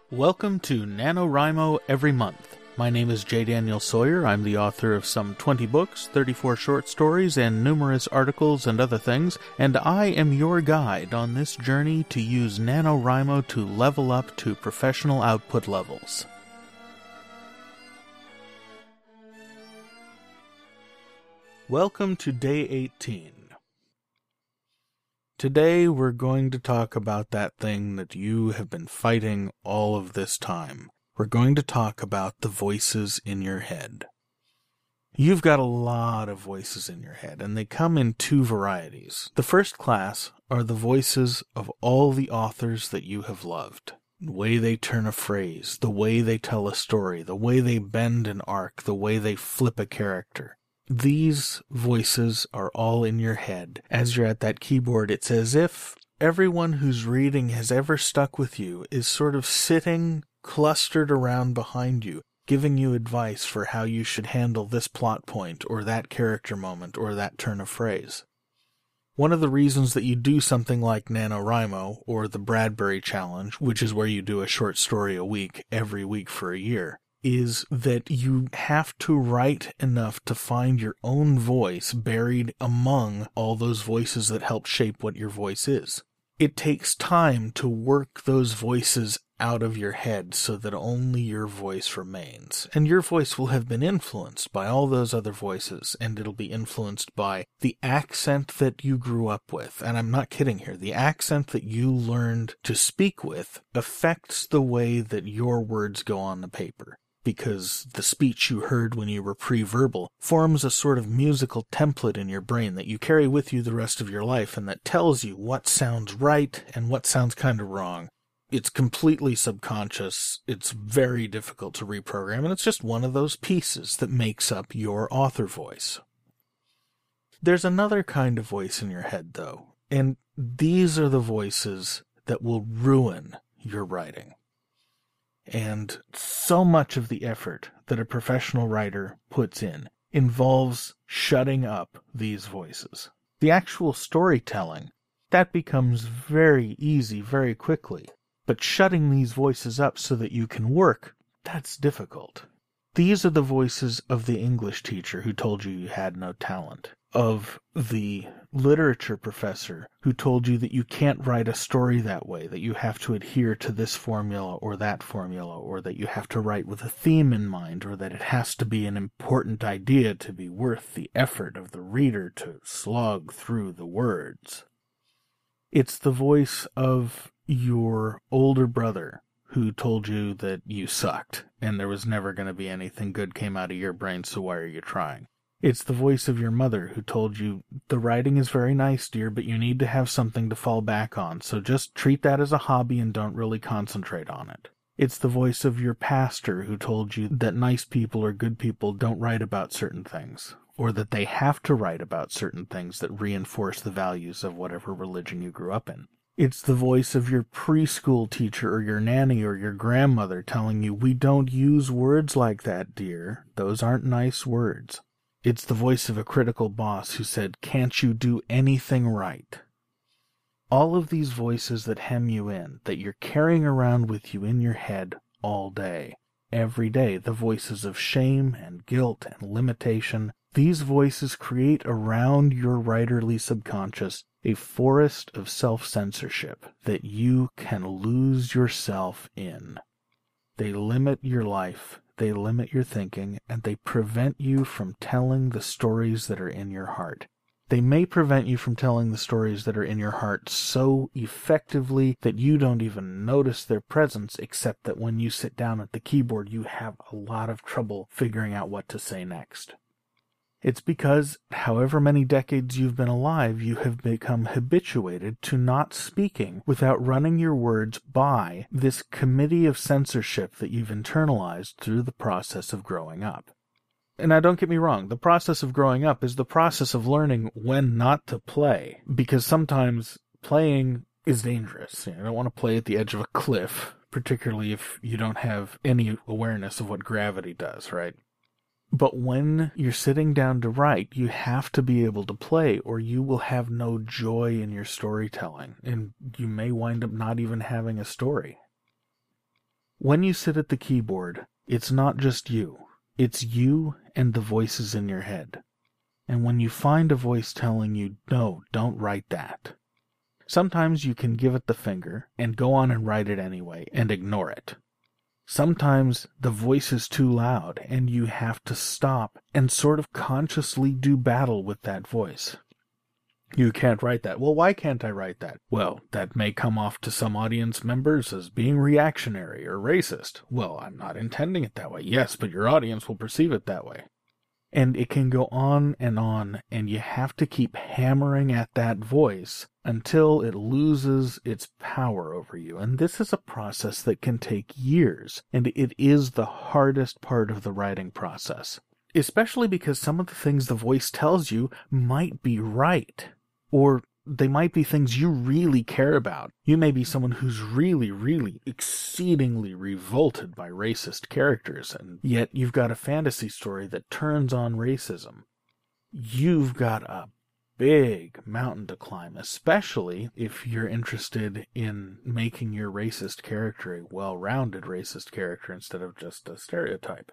Welcome to NaNoWriMo Every Month. My name is J. Daniel Sawyer. I'm the author of some 20 books, 34 short stories, and numerous articles and other things, and I am your guide on this journey to use NaNoWriMo to level up to professional output levels. Welcome to Day 18. Today we're going to talk about that thing that you have been fighting all of this time. We're going to talk about the voices in your head. You've got a lot of voices in your head, and they come in two varieties. The first class are the voices of all the authors that you have loved. The way they turn a phrase, the way they tell a story, the way they bend an arc, the way they flip a character. These voices are all in your head. As you're at that keyboard, it's as if everyone whose reading has ever stuck with you is sort of sitting clustered around behind you, giving you advice for how you should handle this plot point or that character moment or that turn of phrase. One of the reasons that you do something like NaNoWriMo or the Bradbury Challenge, which is where you do a short story a week every week for a year, is that you have to write enough to find your own voice buried among all those voices that help shape what your voice is. It takes time to work those voices out of your head so that only your voice remains. And your voice will have been influenced by all those other voices, and it'll be influenced by the accent that you grew up with. And I'm not kidding here. The accent that you learned to speak with affects the way that your words go on the paper, because the speech you heard when you were pre-verbal forms a sort of musical template in your brain that you carry with you the rest of your life and that tells you what sounds right and what sounds kind of wrong. It's completely subconscious, it's very difficult to reprogram, and it's just one of those pieces that makes up your author voice. There's another kind of voice in your head, though, and these are the voices that will ruin your writing. And so much of the effort that a professional writer puts in involves shutting up these voices. The actual storytelling, that becomes very easy very quickly. But shutting these voices up so that you can work, that's difficult. These are the voices of the English teacher who told you you had no talent, of the literature professor who told you that you can't write a story that way, that you have to adhere to this formula, or that you have to write with a theme in mind, or that it has to be an important idea to be worth the effort of the reader to slog through the words. It's the voice of your older brother who told you that you sucked, and there was never going to be anything good came out of your brain, so why are you trying? It's the voice of your mother who told you, the writing is very nice, dear, but you need to have something to fall back on, so just treat that as a hobby and don't really concentrate on it. It's the voice of your pastor who told you that nice people or good people don't write about certain things, or that they have to write about certain things that reinforce the values of whatever religion you grew up in. It's the voice of your preschool teacher or your nanny or your grandmother telling you, we don't use words like that, dear. Those aren't nice words. It's the voice of a critical boss who said, can't you do anything right? All of these voices that hem you in, that you're carrying around with you in your head all day, every day, the voices of shame and guilt and limitation, these voices create around your writerly subconscious a forest of self-censorship that you can lose yourself in. They limit your life, they limit your thinking, and they prevent you from telling the stories that are in your heart. They may prevent you from telling the stories that are in your heart so effectively that you don't even notice their presence, except that when you sit down at the keyboard, you have a lot of trouble figuring out what to say next. It's because, however many decades you've been alive, you have become habituated to not speaking without running your words by this committee of censorship that you've internalized through the process of growing up. And now don't get me wrong, the process of growing up is the process of learning when not to play, because sometimes playing is dangerous. You don't want to play at the edge of a cliff, particularly if you don't have any awareness of what gravity does, right? But when you're sitting down to write, you have to be able to play, or you will have no joy in your storytelling, and you may wind up not even having a story. When you sit at the keyboard, it's not just you. It's you and the voices in your head. And when you find a voice telling you, no, don't write that, sometimes you can give it the finger and go on and write it anyway and ignore it. Sometimes the voice is too loud and you have to stop and sort of consciously do battle with that voice. You can't write that. Well, why can't I write that? Well, that may come off to some audience members as being reactionary or racist. Well, I'm not intending it that way. Yes, but your audience will perceive it that way. And it can go on, and you have to keep hammering at that voice until it loses its power over you. And this is a process that can take years, and it is the hardest part of the writing process. Especially because some of the things the voice tells you might be right, or they might be things you really care about. You may be someone who's really, really exceedingly revolted by racist characters, and yet you've got a fantasy story that turns on racism. You've got a big mountain to climb, especially if you're interested in making your racist character a well-rounded racist character instead of just a stereotype.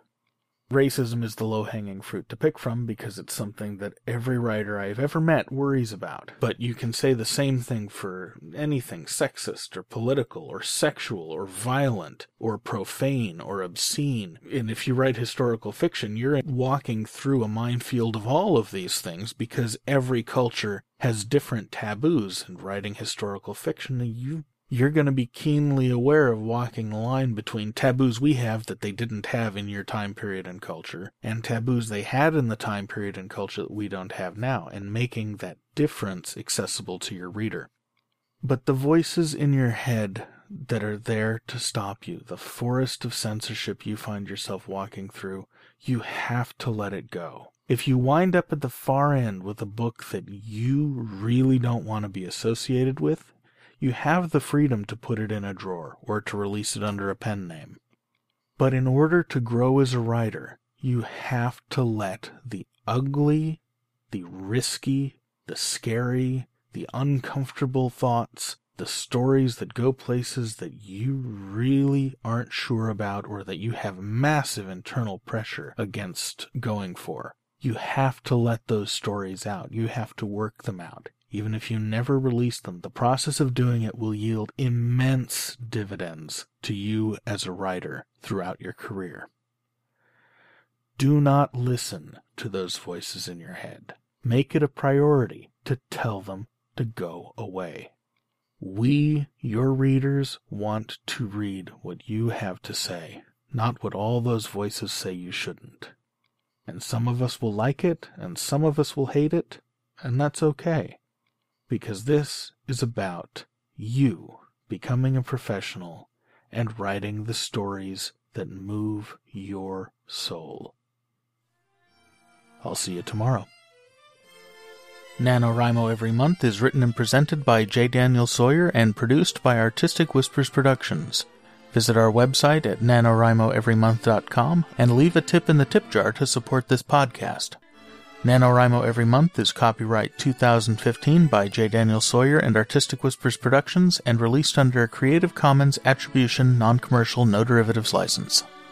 Racism is the low-hanging fruit to pick from because it's something that every writer I've ever met worries about. But you can say the same thing for anything sexist or political or sexual or violent or profane or obscene. And if you write historical fiction, you're walking through a minefield of all of these things because every culture has different taboos. And writing historical fiction, you're going to be keenly aware of walking the line between taboos we have that they didn't have in your time period and culture, and taboos they had in the time period and culture that we don't have now, and making that difference accessible to your reader. But the voices in your head that are there to stop you, the forest of censorship you find yourself walking through, you have to let it go. If you wind up at the far end with a book that you really don't want to be associated with, you have the freedom to put it in a drawer or to release it under a pen name. But in order to grow as a writer, you have to let the ugly, the risky, the scary, the uncomfortable thoughts, the stories that go places that you really aren't sure about or that you have massive internal pressure against going for. You have to let those stories out. You have to work them out. Even if you never release them, the process of doing it will yield immense dividends to you as a writer throughout your career. Do not listen to those voices in your head. Make it a priority to tell them to go away. We, your readers, want to read what you have to say, not what all those voices say you shouldn't. And some of us will like it, and some of us will hate it, and that's okay. Because this is about you becoming a professional and writing the stories that move your soul. I'll see you tomorrow. NaNoWriMo Every Month is written and presented by J. Daniel Sawyer and produced by Artistic Whispers Productions. Visit our website at nanowrimoeverymonth.com and leave a tip in the tip jar to support this podcast. NaNoWriMo Every Month is copyright 2015 by J. Daniel Sawyer and Artistic Whispers Productions and released under a Creative Commons Attribution Non-Commercial No Derivatives license.